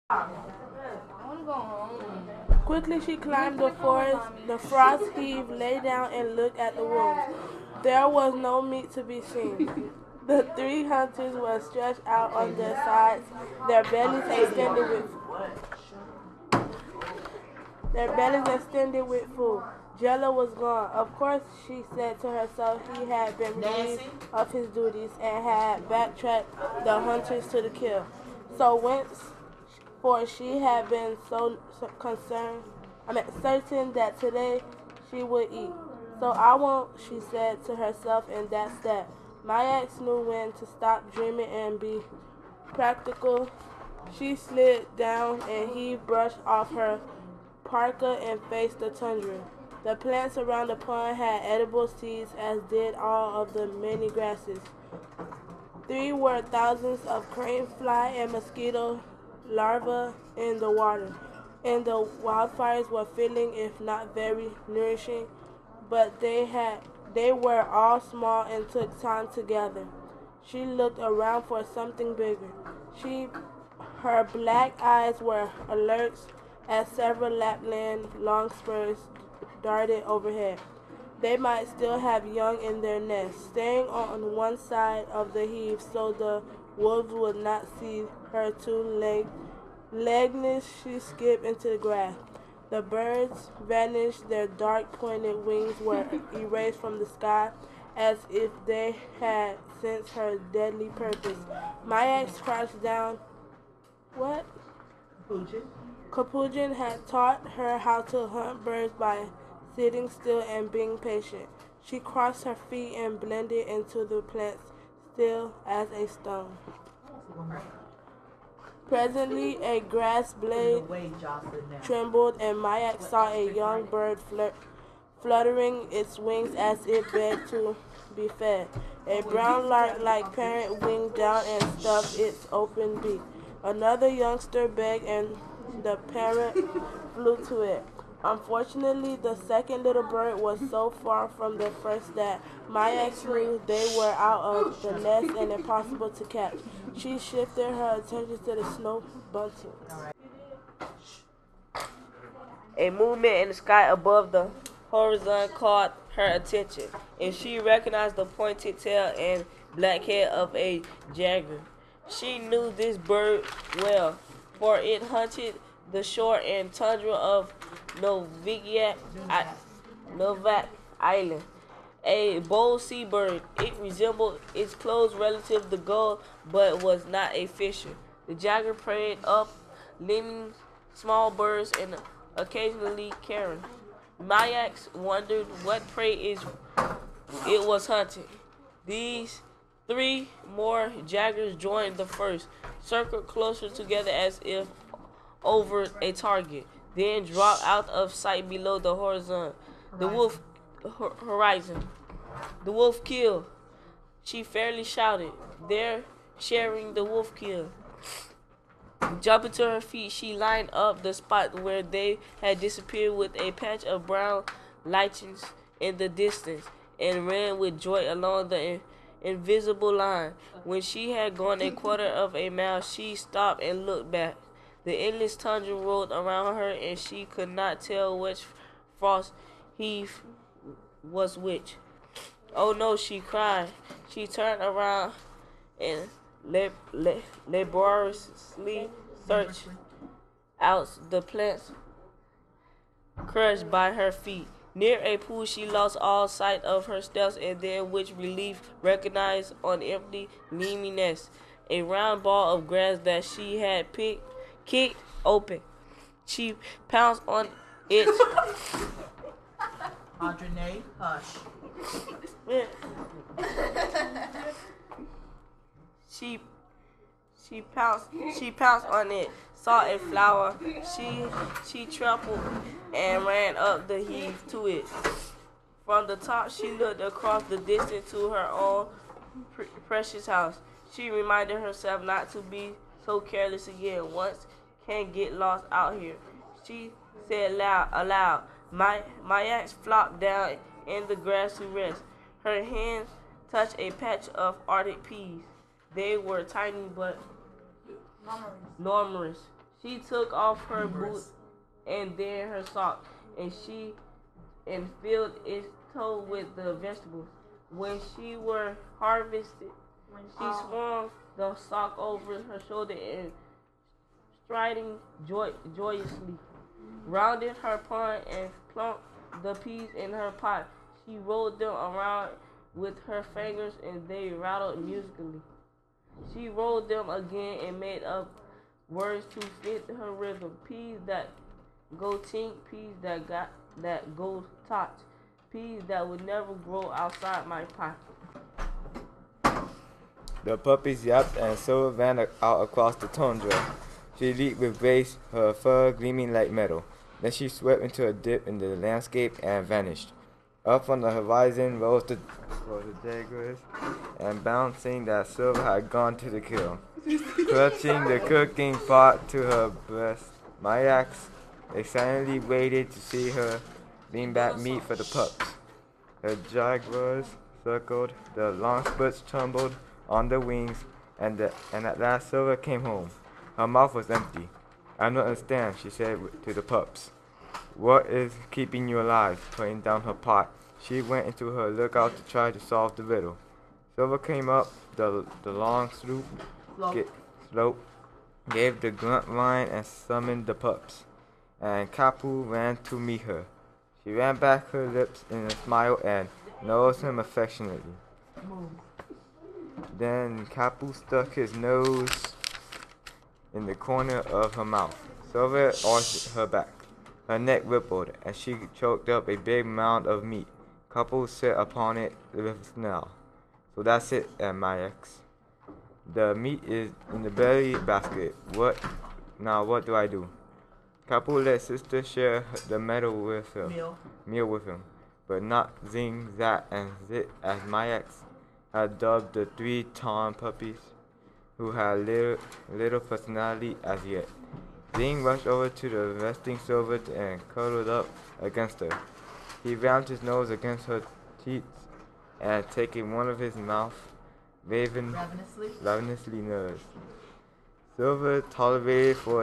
I want to go home. Quickly she climbed the forest. The frost heaved, lay down, and looked at the wolves. There was no meat to be seen. The three hunters were stretched out on their sides, their bellies extended with food. Jello was gone. Of course, she said to herself, he had been relieved of his duties and had backtracked the hunters to the kill. So whence, for she had been certain that today she would eat. So I won't, she said to herself, and that's that. Mayax knew when to stop dreaming and be practical. She slid down and he brushed off her parka and faced the tundra. The plants around the pond had edible seeds, as did all of the many grasses. There were thousands of crane fly and mosquito larvae in the water, and the wildfires were filling, if not very nourishing, but they were all small and took time to gather. She looked around for something bigger. Her black eyes were alert as several Lapland longspurs darted overhead. They might still have young in their nests, staying on one side of the heave so the wolves would not see her legless. She skipped into the grass. The birds vanished, their dark pointed wings were erased from the sky as if they had sensed her deadly purpose. Mayax crouched down. What? Capuchin had taught her how to hunt birds by sitting still and being patient. She crossed her feet and blended into the plants, still as a stone. Presently, a grass blade trembled, and Mayak saw a young bird fluttering its wings as it begged to be fed. A brown lark-like parent winged down and stuffed its open beak. Another youngster begged, and the parent flew to it. Unfortunately, the second little bird was so far from the first that Mayax knew they were out of the nest and impossible to catch. She shifted her attention to the snow bunting. A movement in the sky above the horizon caught her attention, and she recognized the pointed tail and black head of a jaguar. She knew this bird well, for it hunted the shore and tundra of Novak Island. A bold seabird, it resembled its close relative the gull, but was not a fisher. The jaguar preyed up lemmings, small birds, and occasionally carrion. Mayax wondered what prey it was hunting. These three more jaguars joined the first, circled closer together as if over a target, then dropped out of sight below the horizon. The wolf horizon. The wolf kill. She fairly shouted. They're sharing the wolf kill. Jumping to her feet, she lined up the spot where they had disappeared with a patch of brown lichens in the distance, and ran with joy along the invisible line. When she had gone a quarter of a mile, she stopped and looked back. The endless tundra rolled around her, and she could not tell which frost heave was which. Oh no, she cried. She turned around and laboriously searched out the plants crushed by her feet. Near a pool, she lost all sight of her steps, and then, with relief, recognized on empty, gleaming nest a round ball of grass that she had kicked open. She pounced on it. Audrey, hush. She pounced on it, saw a flower. She trampled and ran up the heave to it. From the top, she looked across the distance to her own precious house. She reminded herself not to be so careless again. Once can't get lost out here. She said aloud. My axe flopped down in the grass to rest. Her hand touched a patch of Arctic peas. They were tiny but numerous. She took off her boot and then her sock, and filled its toe with the vegetables. When she were harvested, she swung the sock over her shoulder and striding joyously, rounded her pond and plucked the peas in her pot. She rolled them around with her fingers and they rattled musically. She rolled them again and made up words to fit her rhythm. Peas that go tink, peas that go tot, peas that would never grow outside my pot. The puppies yapped and Silver ran out across the tundra. She leaped with grace, her fur gleaming like metal. Then she swept into a dip in the landscape and vanished. Up on the horizon rose the jaguars, and bouncing that Silver had gone to the kill. Clutching the cooking pot to her breast, Mayax excitedly waited to see her bring back meat for the pups. The jaguars circled, the long spurts tumbled on the wings, and at last Silver came home. Her mouth was empty. "I don't understand," she said to the pups. "What is keeping you alive?" Putting down her pot, she went into her lookout to try to solve the riddle. Silver came up the long slope, gave the grunt whine and summoned the pups, and Kapu ran to meet her. She ran back her lips in a smile and nosed him affectionately. Then Kapu stuck his nose in the corner of her mouth. Silver arched her back. Her neck rippled, and she choked up a big mound of meat. Kapu sat upon it with a snarl. "So that's it, Mayax. The meat is in the belly basket. Now what do I do?" Kapu let Sister share the meal with him, but not Zing, Zat, and Zit as Mayax had dubbed the 3 Tom puppies, who had little personality as yet. Zing rushed over to the resting Silver and cuddled up against her. He rammed his nose against her teats and, taking one of his mouth, ravenously nursed. Silver tolerated for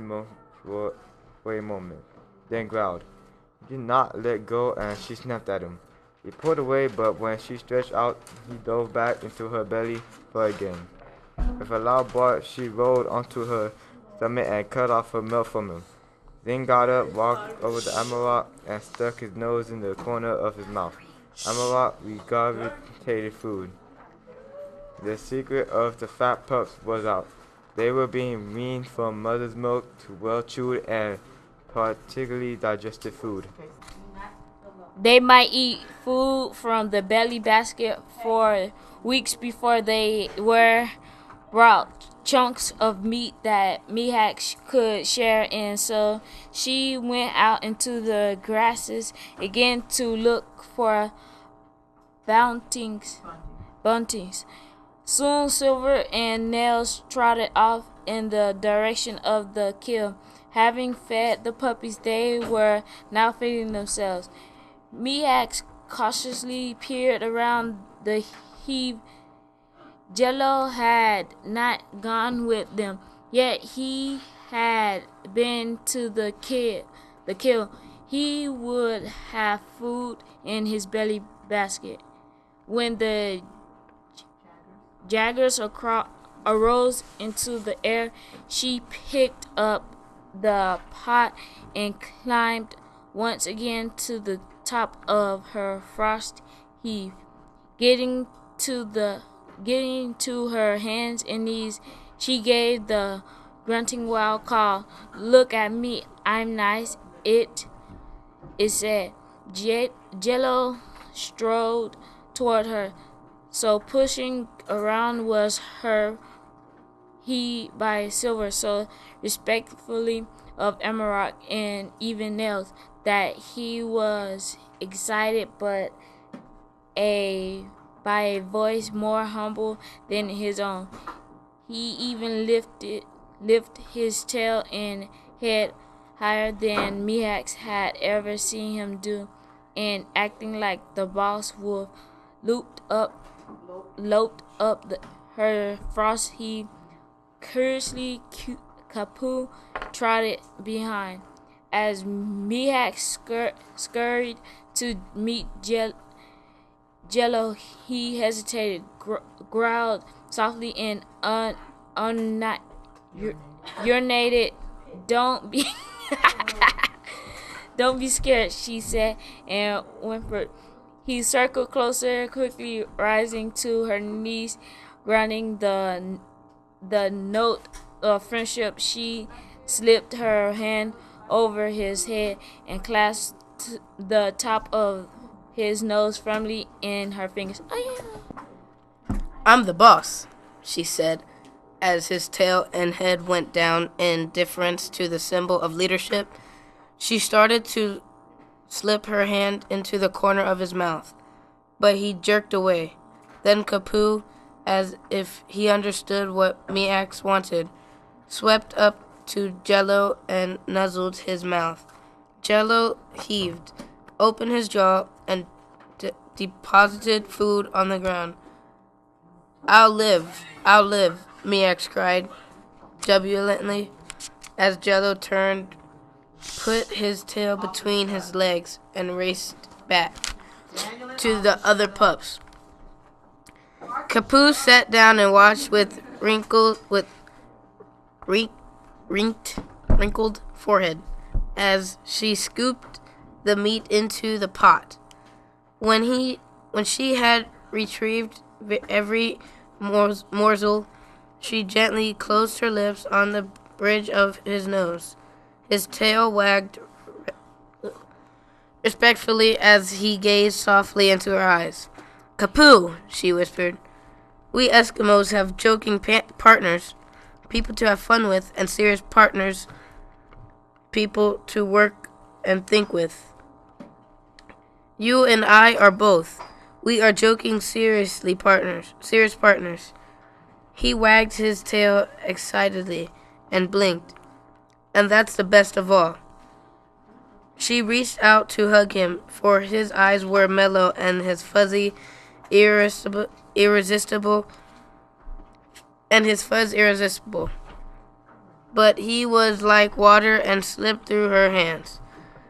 a moment, then growled. He did not let go, and she snapped at him. He pulled away, but when she stretched out, he dove back into her belly for again. With a loud bark, she rolled onto her stomach and cut off her milk from him. Then got up, walked over to Amarok, and stuck his nose in the corner of his mouth. Amarok regurgitated food. The secret of the fat pups was out. They were being weaned from mother's milk to well-chewed and particularly digested food. They might eat food from the belly basket for weeks before they were brought chunks of meat that Mihax could share in, so she went out into the grasses again to look for buntings. Soon Silver and Nails trotted off in the direction of the kill. Having fed the puppies, they were now feeding themselves. Mihax cautiously peered around the heave. Jello had not gone with them, yet he had been to the kill. He would have food in his belly basket. When the jaggers arose into the air, she picked up the pot and climbed once again to the top of her frost heave. Getting to her hands and knees, she gave the grunting wild call. "Look at me, I'm nice," it said. Jello strode toward her, so pushing around was he by Silver, so respectfully of Amarok and even Nails, that he was excited by a voice more humble than his own. He even lifted his tail and head higher than Mihax had ever seen him do, and acting like the boss wolf, loped up her frost heave. Curiously, Kapu trotted behind. As Mihak scurried to meet Jello, he hesitated, growled softly, and urinated. Don't be don't be scared, she said, and whimpered. He circled closer, quickly rising to her knees, grounding the note of friendship. She slipped her hand over his head and clasped the top of his nose firmly in her fingers. Oh, yeah. I'm the boss, she said, as his tail and head went down in deference to the symbol of leadership. She started to slip her hand into the corner of his mouth, but he jerked away. Then Kapu, as if he understood what Miax wanted, swept up to Jello and nuzzled his mouth. Jello heaved, opened his jaw, and deposited food on the ground. I'll live, Miax cried jubilantly as Jello turned, put his tail between his legs, and raced back to the other pups. Kapu sat down and watched with wrinkled forehead as she scooped the meat into the pot. When she had retrieved every morsel, she gently closed her lips on the bridge of his nose. His tail wagged respectfully as he gazed softly into her eyes. Kapu, she whispered. We Eskimos have joking partners, people to have fun with, and serious partners, people to work and think with. You and I are both. We are joking serious partners. He wagged his tail excitedly and blinked. And that's the best of all. She reached out to hug him, for his eyes were mellow and his fuzzy irresistible. But he was like water and slipped through her hands.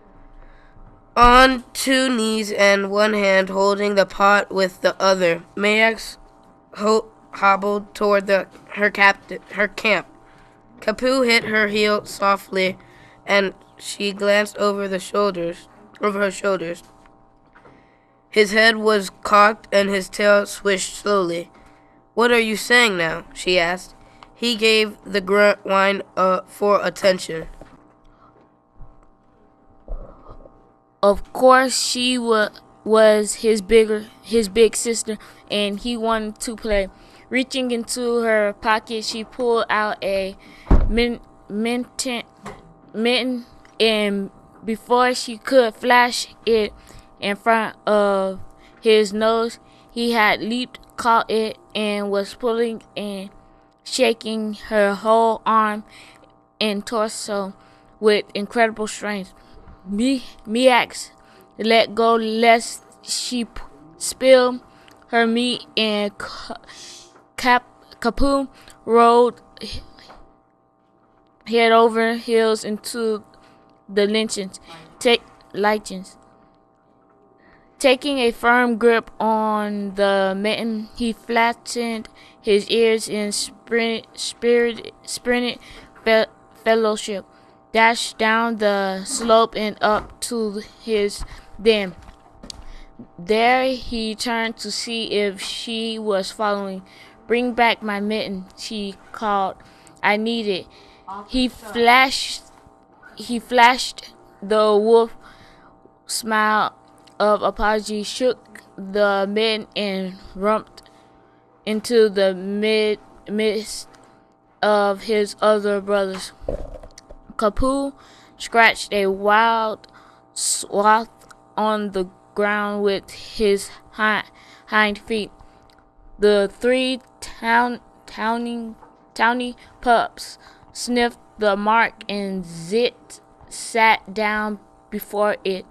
On two knees and one hand holding the pot with the other, Mayax hobbled toward her camp. Kapu hit her heel softly, and she glanced over her shoulders. His head was cocked and his tail swished slowly. What are you saying now? She asked. He gave the grunt whine for attention. Of course, she was his big sister, and he wanted to play. Reaching into her pocket, she pulled out a mitten, and before she could flash it in front of his nose, he had leaped, caught it, and was pulling and shaking her whole arm and torso with incredible strength. Miax let go lest she spill her meat, and Kapu rolled head over heels into the lichens. Taking a firm grip on the mitten, he flattened his ears and sprinted fellowship, dashed down the slope and up to his den. There he turned to see if she was following. Bring back my mitten, she called. I need it. He flashed the wolf smile of apology, shook the mitten, and rumped into the midst of his other brothers. Kapu scratched a wild swath on the ground with his hind feet. The three tawny pups sniffed the mark, and Zit sat down before it.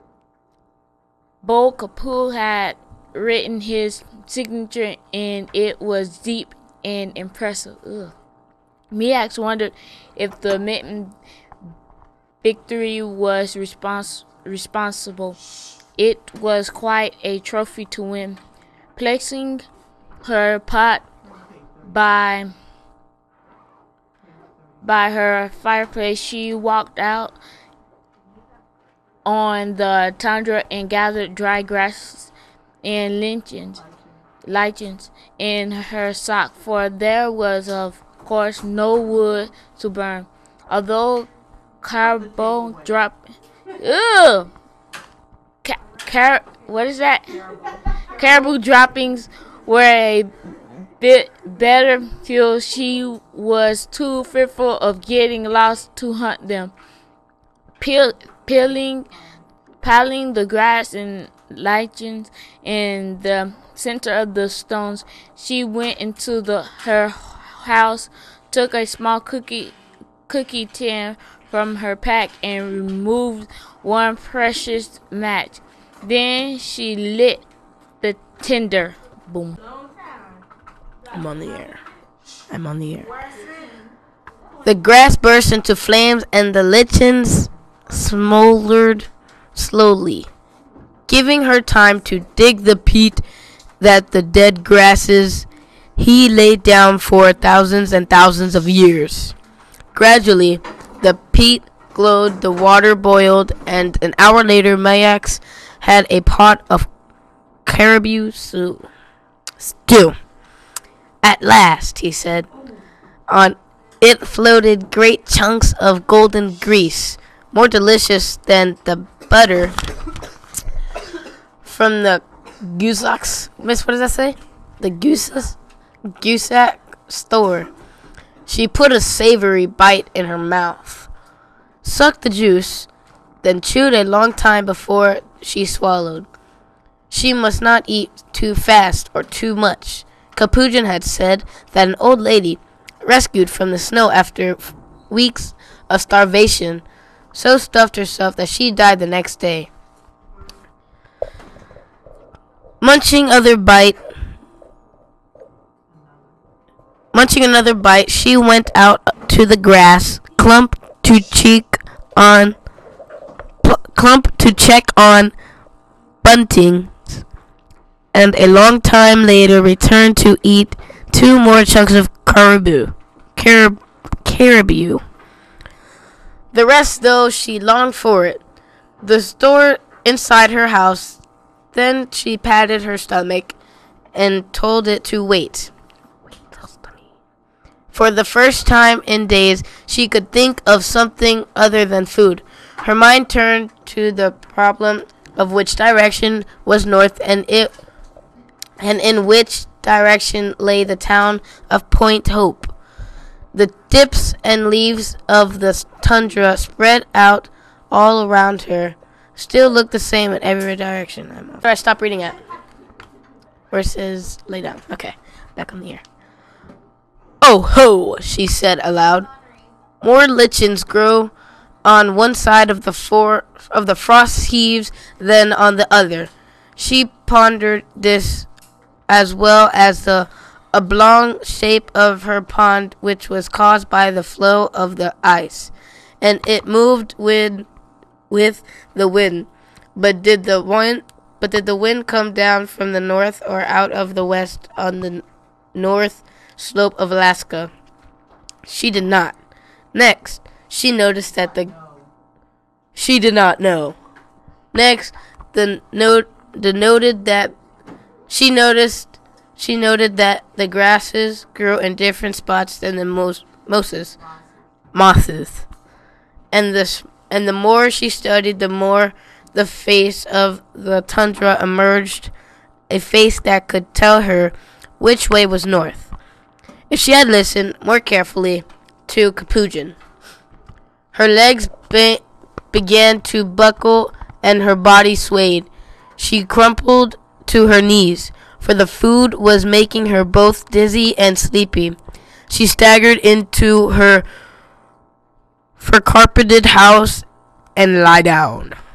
Bo Kapu had written his signature, and it was deep and impressive. Ugh. Miax wondered if the Mitten victory was responsible. It was quite a trophy to win. Placing her pot by her fireplace, she walked out on the tundra and gathered dry grass and lichens in her sock, for there was, of course, no wood to burn. Although caribou droppings were a bit better fuel, she was too fearful of getting lost to hunt them. Piling the grass and lichens in the center of the stones, she went into her house, took a small cookie tin from her pack, and removed one precious match. Then she lit the tinder. Boom. I'm on the air. The grass burst into flames and the lichens smoldered slowly, giving her time to dig the peat that the dead grasses he laid down for thousands and thousands of years. Gradually, the peat glowed, the water boiled, and an hour later, Miax had a pot of caribou stew. At last, he said. On it floated great chunks of golden grease, more delicious than the butter from the Gusac. Miss, what does that say? The Gusac store. She put a savory bite in her mouth, sucked the juice, then chewed a long time before she swallowed. She must not eat too fast or too much. Capuchin had said that an old lady, rescued from the snow after weeks of starvation, so stuffed herself that she died the next day. Munching another bite, she went out to the grass, clump to check on buntings, and a long time later returned to eat 2 more chunks of caribou. The rest, though, she longed for it. The store inside her house. Then she patted her stomach and told it to wait. For the first time in days, she could think of something other than food. Her mind turned to the problem of which direction was north, and in which direction lay the town of Point Hope. The tips and leaves of the tundra spread out all around her still looked the same in every direction. Alright, stop reading it. Where it says lay down. Okay, back on the air. Oh ho, she said aloud. More lichens grow on one side of the frost heaves than on the other. She pondered this, as well as the oblong shape of her pond, which was caused by the flow of the ice, and it moved with the wind. But did the wind come down from the north or out of the west on the north slope of Alaska? She did not. Next, she noticed that she did not know. Next, she noted that the grasses grew in different spots than the mosses. And the more she studied, the more the face of the tundra emerged, a face that could tell her which way was north, if she had listened more carefully to Capuchin. Her legs began to buckle and her body swayed. She crumpled to her knees, for the food was making her both dizzy and sleepy. She staggered into her carpeted house and lay down.